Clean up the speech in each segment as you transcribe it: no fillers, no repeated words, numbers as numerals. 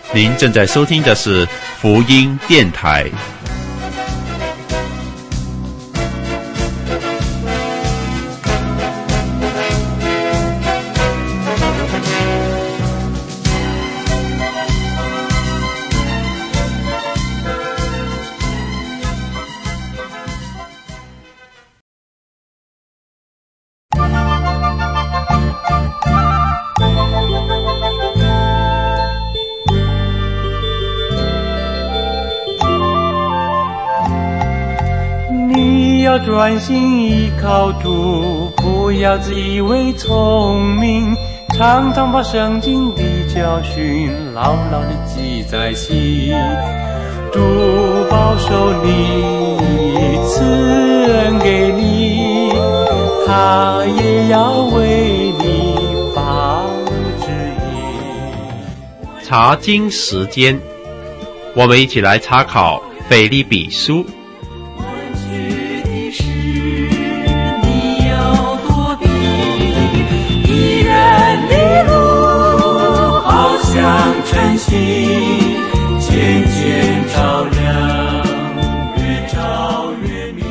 您正在收听的是福音电台。 专心依靠主，不要自以为聪明，常常把圣经的教训牢牢地记在心。主保守你，赐恩给你，他也要为你发指引。 查经时间，我们一起来查考腓立比书。 晨曦渐渐照亮，越照越明。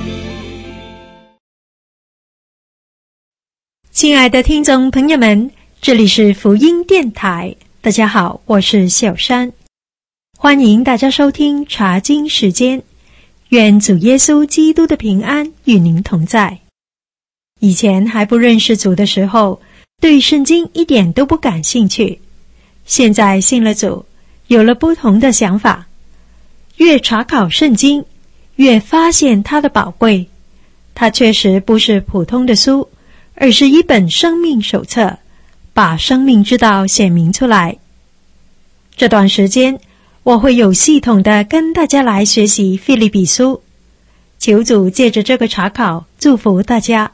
亲爱的听众朋友们，这里是福音电台，大家好，我是小珊，欢迎大家收听查经时间。愿主耶稣基督的平安与您同在。以前还不认识主的时候，对圣经一点都不感兴趣，现在信了主，有了不同的想法，越查考圣经，越发现它的宝贵。它确实不是普通的书，而是一本生命手册，把生命之道显明出来。这段时间，我会有系统的跟大家来学习腓立比书，求主借着这个查考祝福大家。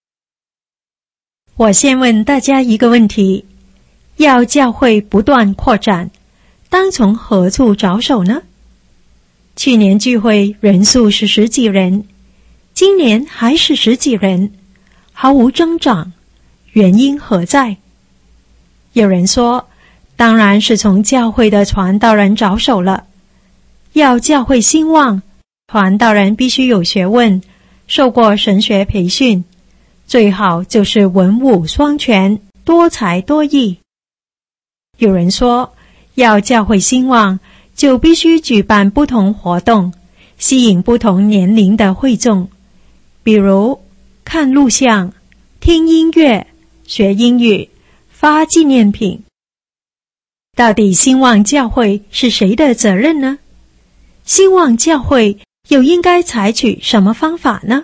我先问大家一个问题，要教会不断扩展，当从何处着手呢？去年聚会人数是10几人，今年还是10几人，毫无增长，原因何在？有人说，当然是从教会的传道人着手了。要教会兴旺，传道人必须有学问，受过神学培训，最好就是文武双全，多才多艺。有人说，要教会兴旺，就必须举办不同活动，吸引不同年龄的会众，比如看录像、听音乐、学英语、发纪念品。到底兴旺教会是谁的责任呢？兴旺教会又应该采取什么方法呢？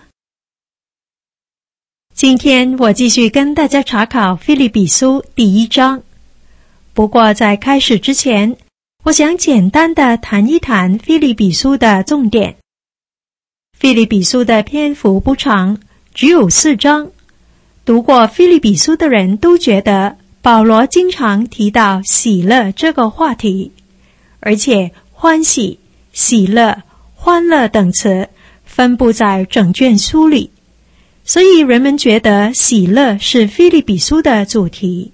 今天我继续跟大家查考腓立比书第1章。不过在开始之前，我想简单的谈一谈腓立比书的重点。腓立比书的篇幅不长，只有4章。读过腓立比书的人都觉得保罗经常提到喜乐这个话题，而且欢喜、喜乐、欢乐等词分布在整卷书里，所以人们觉得喜乐是腓立比书的主题。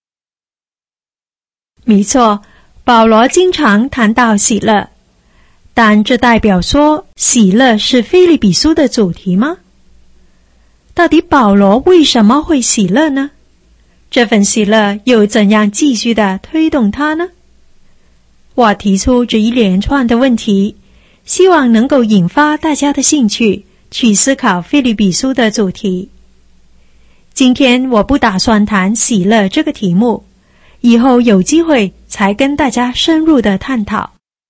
没错，保罗经常谈到喜乐，但这代表说喜乐是腓立比书的主题吗？到底保罗为什么会喜乐呢？这份喜乐又怎样继续的推动他呢？我提出这一连串的问题，希望能够引发大家的兴趣，去思考腓立比书的主题。今天我不打算谈喜乐这个题目，以后有机会才跟大家深入的探讨。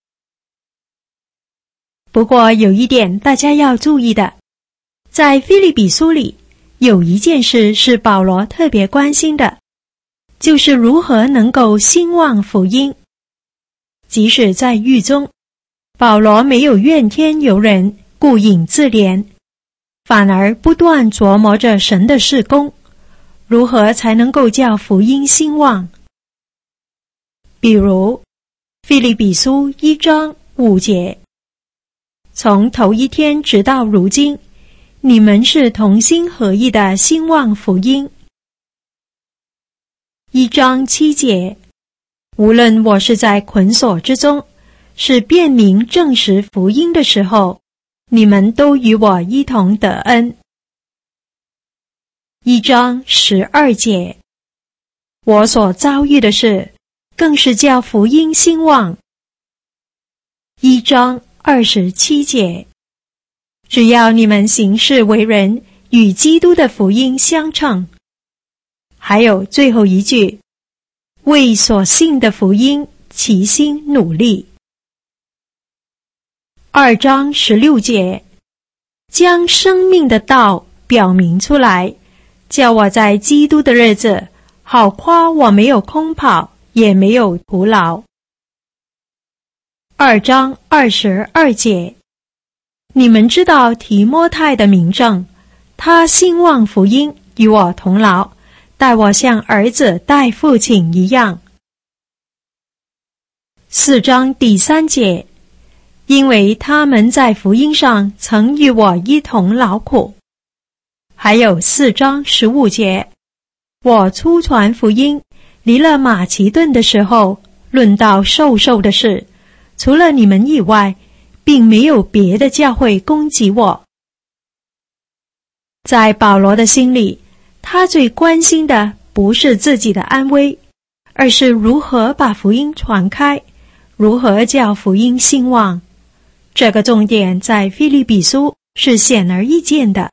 不过有一点大家要注意的，在腓立比书里有一件事是保罗特别关心的，就是如何能够兴旺福音。即使在狱中，保罗没有怨天尤人、顾影自怜，反而不断琢磨着神的事工，如何才能够叫福音兴旺。比如腓立比书1章5节，从头一天直到如今，你们是同心合意的兴旺福音。1章7节， 无论我是在捆锁之中，是辨明证实福音的时候，你们都与我一同得恩。1章12节，我所遭遇的事，更是叫福音兴旺。1章27节，只要你们行事为人与基督的福音相称。还有最后一句，为所信的福音齐心努力。2章16节，将生命的道表明出来，叫我在基督的日子好夸我没有空跑，也没有徒劳。2章22节，你们知道提摩太的名证，他兴旺福音，与我同劳，待我像儿子待父亲一样。4章第3节，因为他们在福音上曾与我一同劳苦。还有4章15节，我初传福音，离了马其顿的时候，论到授受的事，除了你们以外，并没有别的教会攻击我。在保罗的心里，他最关心的不是自己的安危，而是如何把福音传开，如何叫福音兴旺。这个重点在腓立比书是显而易见的。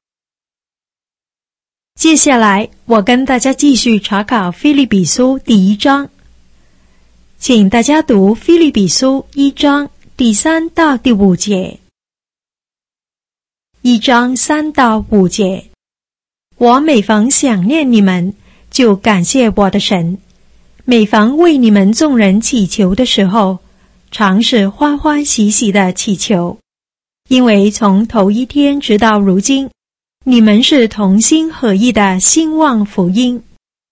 接下来我跟大家继续查考腓立比书第1章，请大家读腓立比书1章第3到第5节。1章3到5节，我每逢想念你们，就感谢我的神，每逢为你们众人祈求的时候，常是欢欢喜喜的祈求，因为从头一天直到如今，你们是同心合意的兴旺福音。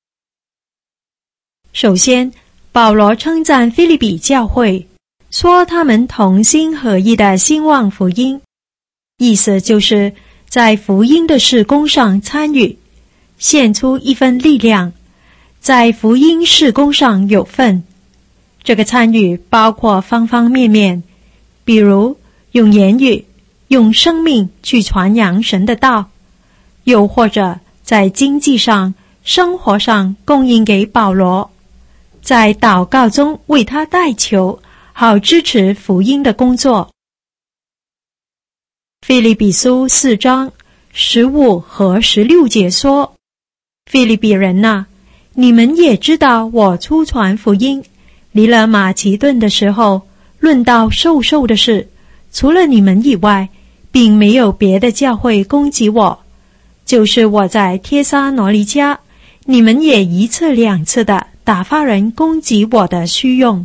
首先，保罗称赞腓立比教会，说他们同心合意的兴旺福音，意思就是在福音的事工上参与，献出一份力量，在福音事工上有份。这个参与包括方方面面，比如用言语、用生命去传扬神的道，又或者在经济上、生活上供应给保罗，在祷告中为他代求，好支持福音的工作。腓立比书4章15和16节说，腓立比人哪，你们也知道我初传福音，离了马其顿的时候，论到授受的事，除了你们以外，并没有别的教会攻击我。就是我在帖撒罗尼迦，你们也一次两次的打发人攻击我的虚用。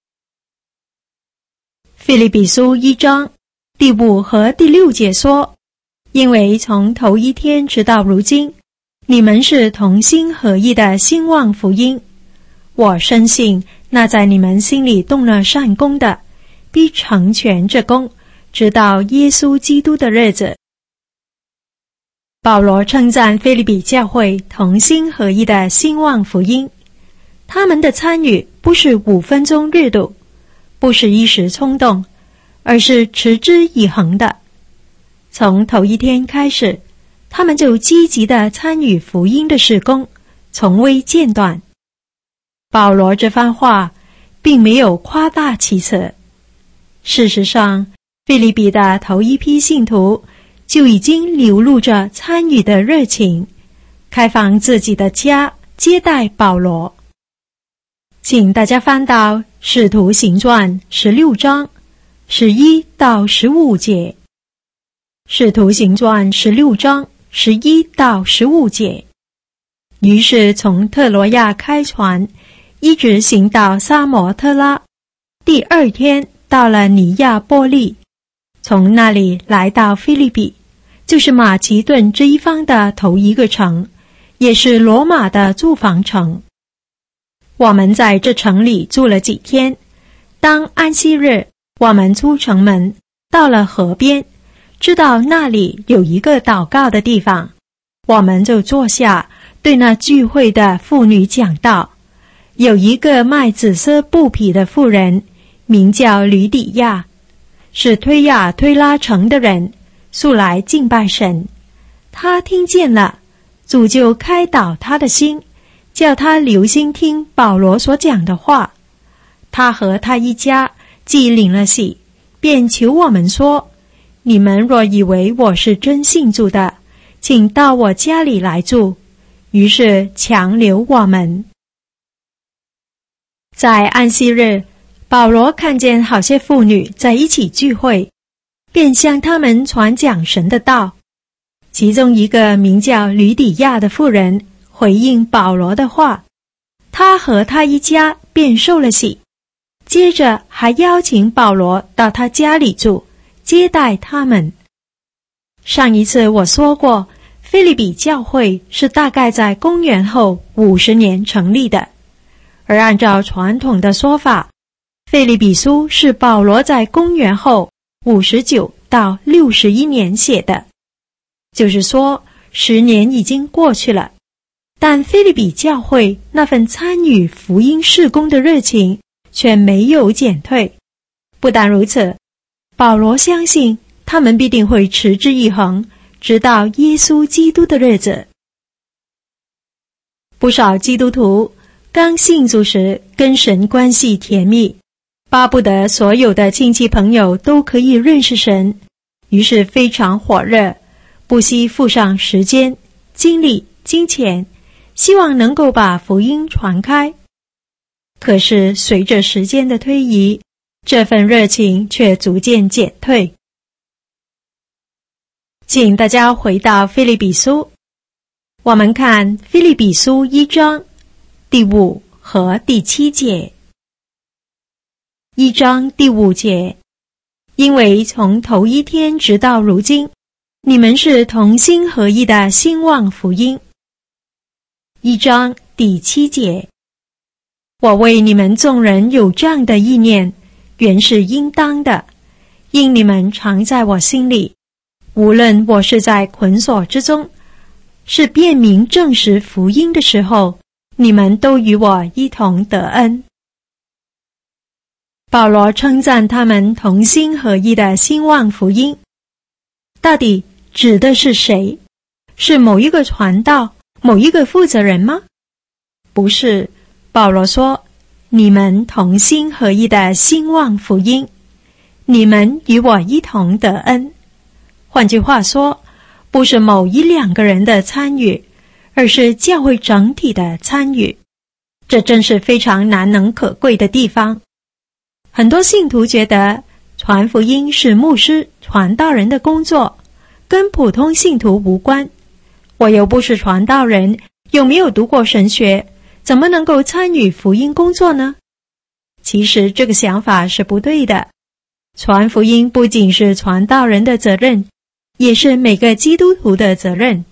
腓立比书1章第5和第6节说，因为从头一天直到如今，你们是同心合意的兴旺福音。我深信那在你们心里动了善功的，必成全这功，直到耶稣基督的日子。保罗称赞腓立比教会同心合意的兴旺福音，他们的参与不是5分钟热度，不是一时冲动，而是持之以恒的。从头一天开始，他们就积极地参与福音的事工，从未间断。保罗这番话并没有夸大其词。事实上，腓立比的头一批信徒就已经流露着参与的热情，开放自己的家接待保罗。请大家翻到《使徒行传》16章11到15节。使徒行传16章11到15节。于是从特罗亚开船，一直行到撒摩特拉，第2天到了尼亚波利，从那里来到腓立比，就是马其顿这一方的头一个城，也是罗马的住房城。我们在这城里住了几天，当安息日，我们出城门，到了河边，知道那里有一个祷告的地方，我们就坐下，对那聚会的妇女讲道， 有一个卖紫色布匹的妇人，名叫吕底亚，是推亚推拉城的人，素来敬拜神。他听见了，主就开导他的心，叫他留心听保罗所讲的话。他和他一家既领了洗，便求我们说，你们若以为我是真信主的，请到我家里来住。于是强留我们。在安息日，保罗看见好些妇女在一起聚会，便向他们传讲神的道。其中一个名叫吕底亚的妇人回应保罗的话，他和他一家便受了洗，接着还邀请保罗到他家里住，接待他们。上一次我说过，腓立比教会是大概在公元后50年成立的，而按照传统的说法，腓立比书是保罗在公元后59到61年写的，就是说10年已经过去了。但腓立比教会那份参与福音事工的热情却没有减退。不但如此，保罗相信他们必定会持之以恒，直到耶稣基督的日子。不少基督徒刚信主时跟神关系甜蜜，巴不得所有的亲戚朋友都可以认识神，于是非常火热，不惜付上时间、精力、金钱，希望能够把福音传开。可是随着时间的推移，这份热情却逐渐减退。请大家回到腓立比书，我们看腓立比书1章第5和第7节。1章第5节，因为从头一天直到如今，你们是同心合意的兴旺福音。1章第7节，我为你们众人有这样的意念，原是应当的，因你们常在我心里，无论我是在捆锁之中，是辨明证实福音的时候，你们都与我一同得恩。保罗称赞他们同心合意的兴旺福音，到底指的是谁？是某一个传道、某一个负责人吗？不是，保罗说，你们同心合意的兴旺福音，你们与我一同得恩。换句话说，不是某一两个人的参与，而是教会整体的参与。这真是非常难能可贵的地方。很多信徒觉得传福音是牧师、传道人的工作，跟普通信徒无关。我又不是传道人，又没有读过神学，怎么能够参与福音工作呢？其实这个想法是不对的。传福音不仅是传道人的责任，也是每个基督徒的责任。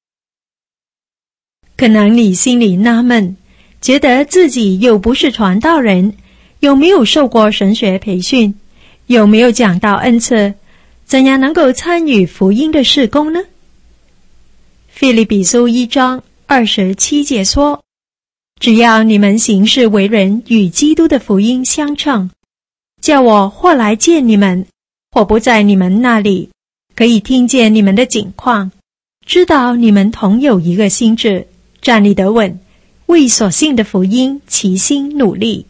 可能你心里纳闷，觉得自己又不是传道人，有没有受过神学培训，有没有讲道恩赐，怎样能够参与福音的事工呢？腓立比书1章27节说，只要你们行事为人与基督的福音相称，叫我或来见你们，或不在你们那里，可以听见你们的景况，知道你们同有一个心志，站立得稳，为所信的福音齐心努力。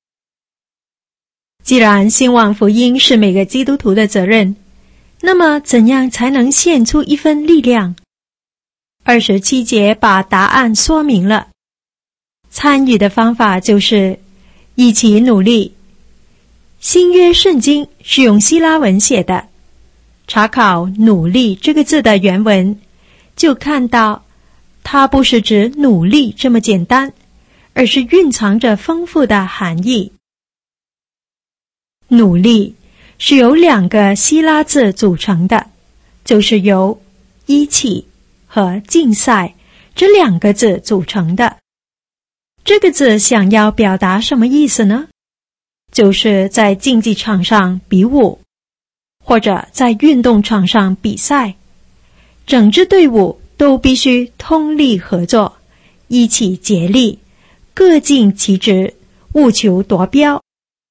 既然兴旺福音是每个基督徒的责任，那么怎样才能献出一份力量？27节把答案说明了。参与的方法就是一起努力。新约圣经是用希腊文写的，查考努力这个字的原文，就看到它不是指努力这么简单，而是蕴藏着丰富的含义。努力是由2个希腊字组成的，就是由一起和竞赛这2个字组成的。这个字想要表达什么意思呢？就是在竞技场上比武，或者在运动场上比赛，整支队伍都必须通力合作，一起竭力， 各尽其职，务求夺标。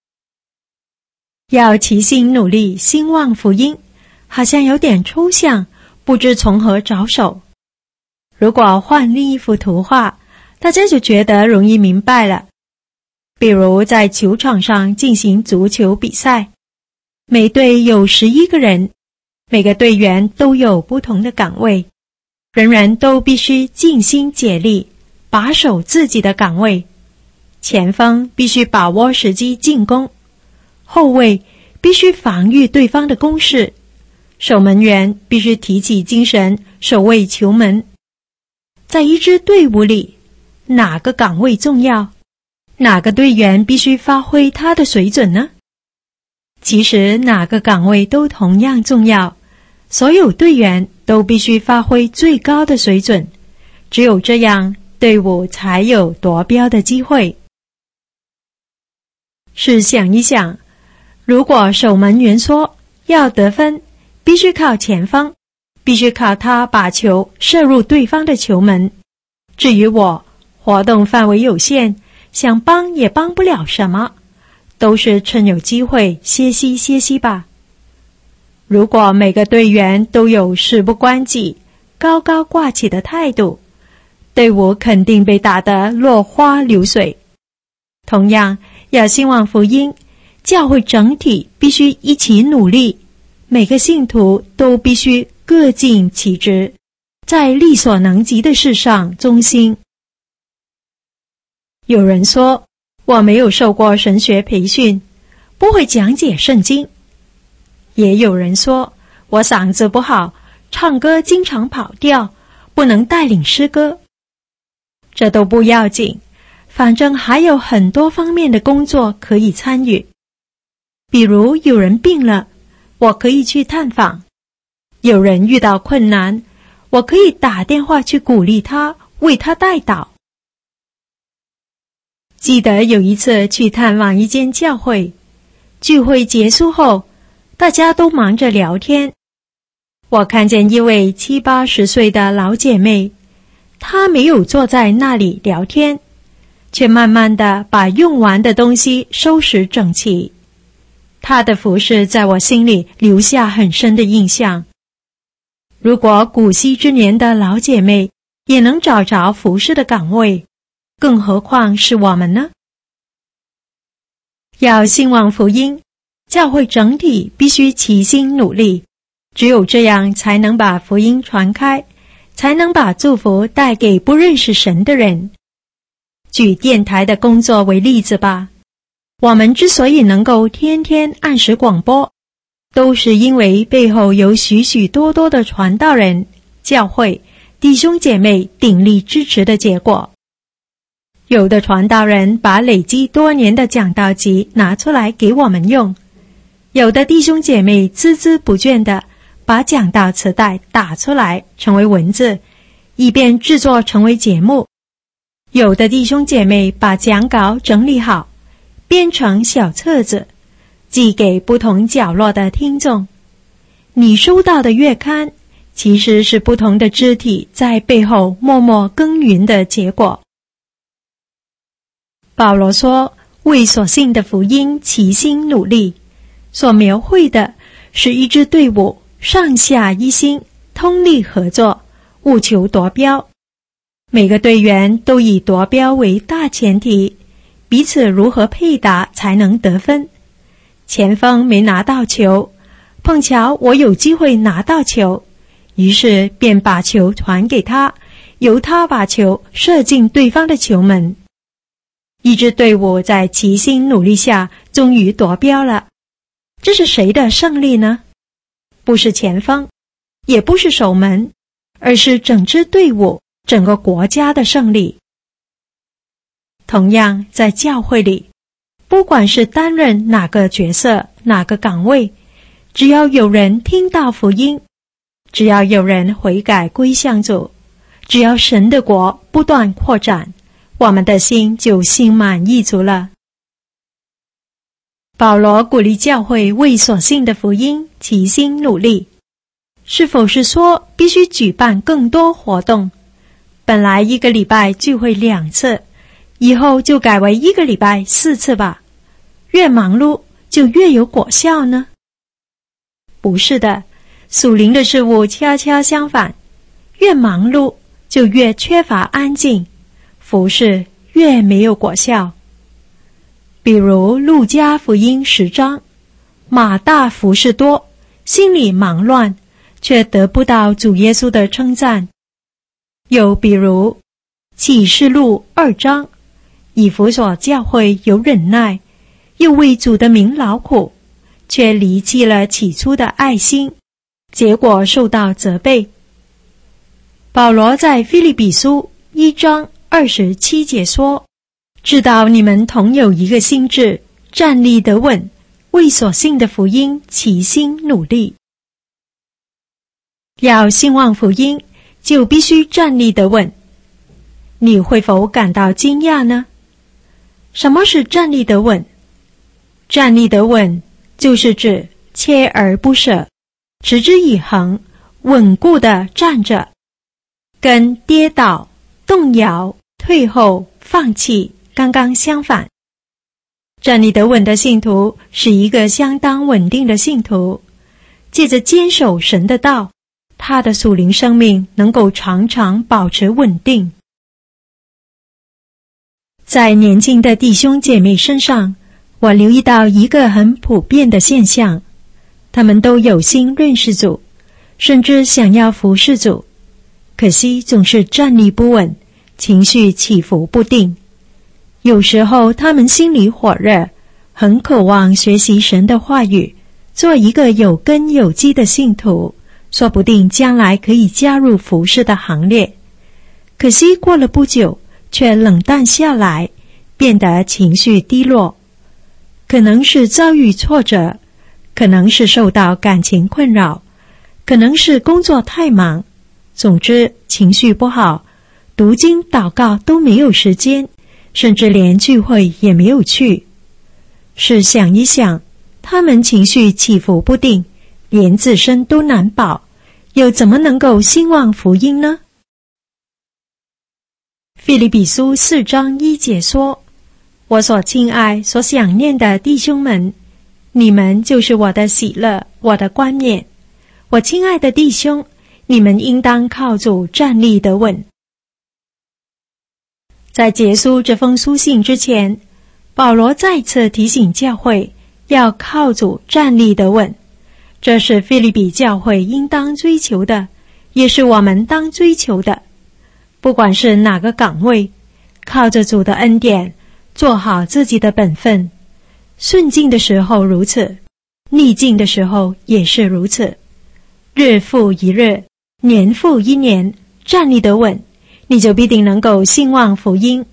要齐心努力兴旺福音，好像有点抽象，不知从何着手。如果换另一幅图画，大家就觉得容易明白了。比如在球场上进行足球比赛，每队有11个人，每个队员都有不同的岗位，人人都必须尽心竭力把守自己的岗位。前锋必须把握时机进攻，后卫必须防御对方的攻势，守门员必须提起精神守卫球门。在一支队伍里，哪个岗位重要？哪个队员必须发挥他的水准呢？其实哪个岗位都同样重要，所有队员都必须发挥最高的水准，只有这样，队伍才有夺标的机会。试想一想，如果守门员说要得分，必须靠前锋，必须靠他把球射入对方的球门，至于我，活动范围有限，想帮也帮不了什么，都是趁有机会歇息歇息吧。如果每个队员都有事不关己、高高挂起的态度，队伍肯定被打得落花流水。同样，要兴旺福音，教会整体必须一起努力，每个信徒都必须各尽其职，在力所能及的事上忠心。有人说，我没有受过神学培训，不会讲解圣经。也有人说，我嗓子不好，唱歌经常跑调，不能带领诗歌。这都不要紧，反正还有很多方面的工作可以参与。比如有人病了，我可以去探访；有人遇到困难，我可以打电话去鼓励他，为他代祷。记得有一次去探望一间教会，聚会结束后，大家都忙着聊天。我看见一位70、80岁的老姐妹，她没有坐在那里聊天，却慢慢地把用完的东西收拾整齐。她的服侍在我心里留下很深的印象。如果古稀之年的老姐妹也能找着服侍的岗位，更何况是我们呢？要兴旺福音，教会整体必须齐心努力，只有这样才能把福音传开，才能把祝福带给不认识神的人。举电台的工作为例子吧，我们之所以能够天天按时广播，都是因为背后有许许多多的传道人、教会、弟兄姐妹鼎力支持的结果。有的传道人把累积多年的讲道集拿出来给我们用，有的弟兄姐妹孜孜不倦地把讲道磁带打出来成为文字，以便制作成为节目。有的弟兄姐妹把讲稿整理好，编成小册子，寄给不同角落的听众。你收到的月刊，其实是不同的肢体在背后默默耕耘的结果。保罗说，为所信的福音齐心努力，所描绘的是一支队伍上下一心，通力合作，务求夺标。每个队员都以夺标为大前提，彼此如何配搭才能得分。前锋没拿到球，碰巧我有机会拿到球，于是便把球传给他，由他把球射进对方的球门。一支队伍在齐心努力下终于夺标了。这是谁的胜利呢？不是前锋，也不是守门，而是整支队伍、整个国家的胜利。同样，在教会里，不管是担任哪个角色、哪个岗位，只要有人听到福音，只要有人悔改归向主，只要神的国不断扩展，我们的心就心满意足了。保罗鼓励教会为所信的福音齐心努力，是否是说必须举办更多活动？本来一个礼拜聚会2次， 以后就改为1个礼拜4次吧，越忙碌就越有果效呢？不是的，属灵的事物恰恰相反，越忙碌就越缺乏安静，服事越没有果效。比如路加福音10章，马大服事多，心里忙乱，却得不到主耶稣的称赞。又比如启示录2章，以弗所教会有忍耐，又为主的名劳苦，却离弃了起初的爱心，结果受到责备。保罗在腓立比书1章27节说，知道你们同有一个心志，站立得稳，为所信的福音齐心努力。要兴旺福音，就必须站立得稳。你会否感到惊讶呢？什么是站立得稳？站立得稳就是指锲而不舍，持之以恒，稳固地站着，跟跌倒、动摇、退后、放弃刚刚相反。站立得稳的信徒是一个相当稳定的信徒，借着坚守神的道，他的属灵生命能够常常保持稳定。在年轻的弟兄姐妹身上，我留意到一个很普遍的现象，他们都有心认识主，甚至想要服侍主，可惜总是站立不稳，情绪起伏不定。有时候他们心里火热，很渴望学习神的话语，做一个有根有基的信徒，说不定将来可以加入服侍的行列。可惜过了不久，却冷淡下来，变得情绪低落。可能是遭遇挫折，可能是受到感情困扰，可能是工作太忙，总之情绪不好，读经祷告都没有时间，甚至连聚会也没有去。试想一想，他们情绪起伏不定，连自身都难保，又怎么能够兴旺福音呢？腓立比书4章1节说，我所亲爱所想念的弟兄们，你们就是我的喜乐，我的冠冕。我亲爱的弟兄，你们应当靠主站立得稳。在结束这封书信之前，保罗再次提醒教会要靠主站立得稳，这是腓立比教会应当追求的，也是我们当追求的。不管是哪个岗位，靠着主的恩典，做好自己的本分。顺境的时候如此，逆境的时候也是如此。日复一日，年复一年，站立得稳，你就必定能够兴旺福音。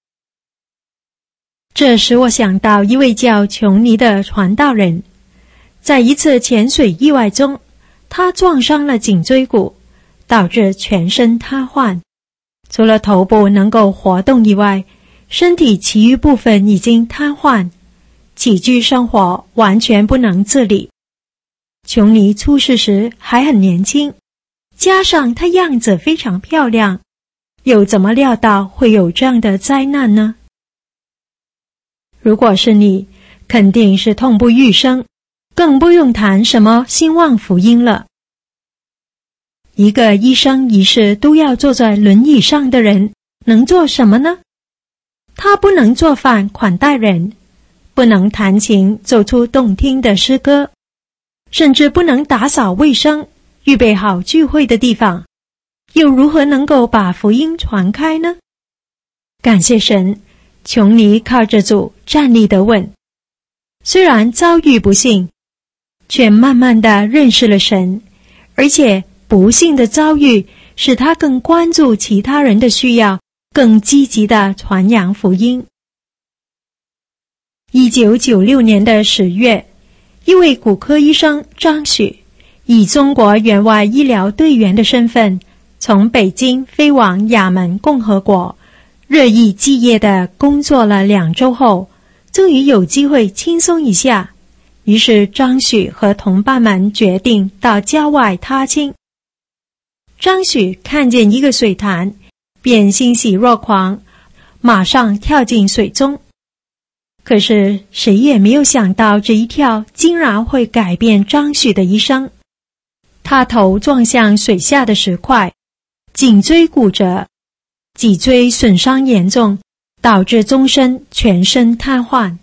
这使我想到一位叫琼尼的传道人，在一次潜水意外中，他撞伤了颈椎骨，导致全身瘫痪。除了头部能够活动以外，身体其余部分已经瘫痪，起居生活完全不能自理。琼尼出世时还很年轻，加上他样子非常漂亮，又怎么料到会有这样的灾难呢？如果是你，肯定是痛不欲生，更不用谈什么兴旺福音了。一个一生一世都要坐在轮椅上的人，能做什么呢？他不能做饭款待人，不能弹琴奏出动听的诗歌，甚至不能打扫卫生，预备好聚会的地方，又如何能够把福音传开呢？感谢神，琼尼靠着主站立得稳，虽然遭遇不幸，却慢慢地认识了神，而且不幸的遭遇使他更关注其他人的需要，更积极地传扬福音。1996年的10月，一位骨科医生张许以中国援外医疗队员的身份，从北京飞往也门共和国，日以继夜地工作了2周后，终于有机会轻松一下。于是张许和同伴们决定到郊外踏青。张许看见一个水潭，便欣喜若狂， 马上跳进水中。可是谁也没有想到，这一跳竟然会改变张许的一生。他头撞向水下的石块，颈椎骨折，脊椎损伤严重，导致终身全身瘫痪。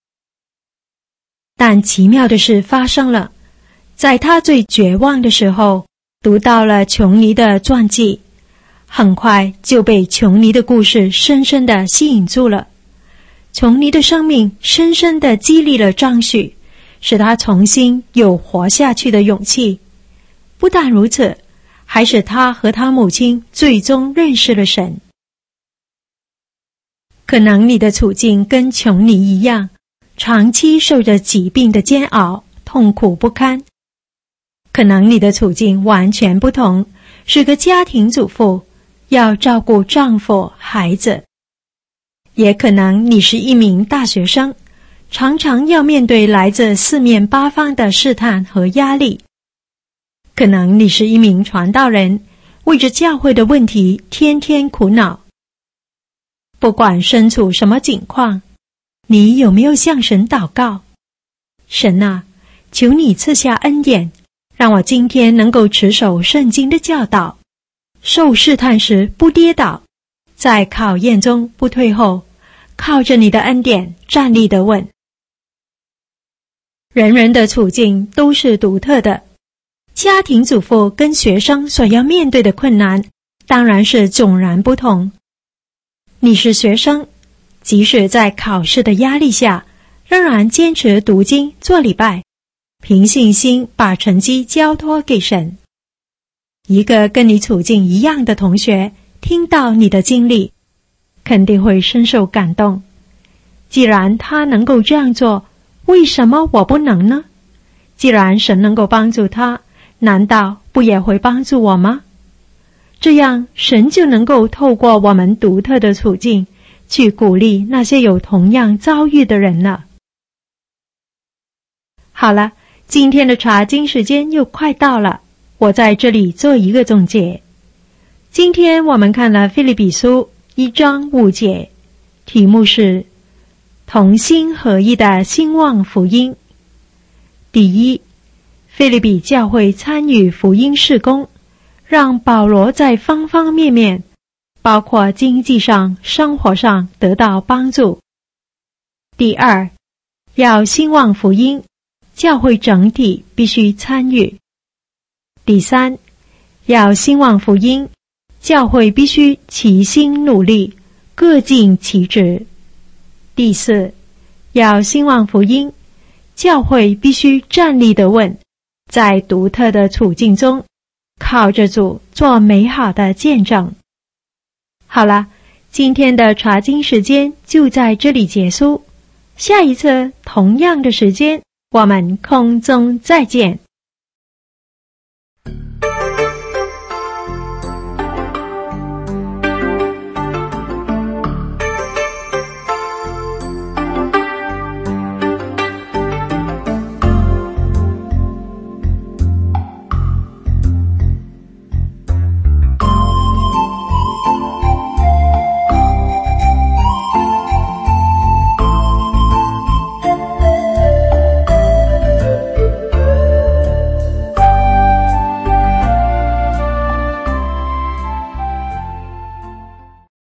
但奇妙的事发生了，在他最绝望的时候，读到了琼尼的传记，很快就被琼尼的故事深深地吸引住了。琼尼的生命深深地激励了张许，使他重新有活下去的勇气。不但如此，还使他和他母亲最终认识了神。可能你的处境跟琼尼一样，长期受着疾病的煎熬，痛苦不堪。可能你的处境完全不同，是个家庭主妇，要照顾丈夫、孩子。也可能你是一名大学生，常常要面对来自四面八方的试探和压力。可能你是一名传道人，为着教会的问题天天苦恼。不管身处什么境况，你有没有向神祷告？神啊，求你赐下恩典，让我今天能够持守圣经的教导，受试探时不跌倒，在考验中不退后，靠着你的恩典站立得稳。人人的处境都是独特的，家庭主妇跟学生所要面对的困难当然是迥然不同。你是学生，即使在考试的压力下，仍然坚持读经做礼拜，凭信心把成绩交托给神。一个跟你处境一样的同学听到你的经历，肯定会深受感动。既然他能够这样做，为什么我不能呢？既然神能够帮助他，难道不也会帮助我吗？这样神就能够透过我们独特的处境，去鼓励那些有同样遭遇的人了。好了，今天的查经时间又快到了，我在这里做一个总结。今天我们看了腓立比书1章5节，题目是同心合一的兴旺福音。第一，腓立比教会参与福音事工，让保罗在方方面面，包括经济上、生活上得到帮助。第二，要兴旺福音，教会整体必须参与。第三，要兴旺福音，教会必须齐心努力，各尽其职。第四，要兴旺福音，教会必须站立得稳，在独特的处境中，靠着主做美好的见证。好了，今天的查经时间就在这里结束，下一次同样的时间，我们空中再见。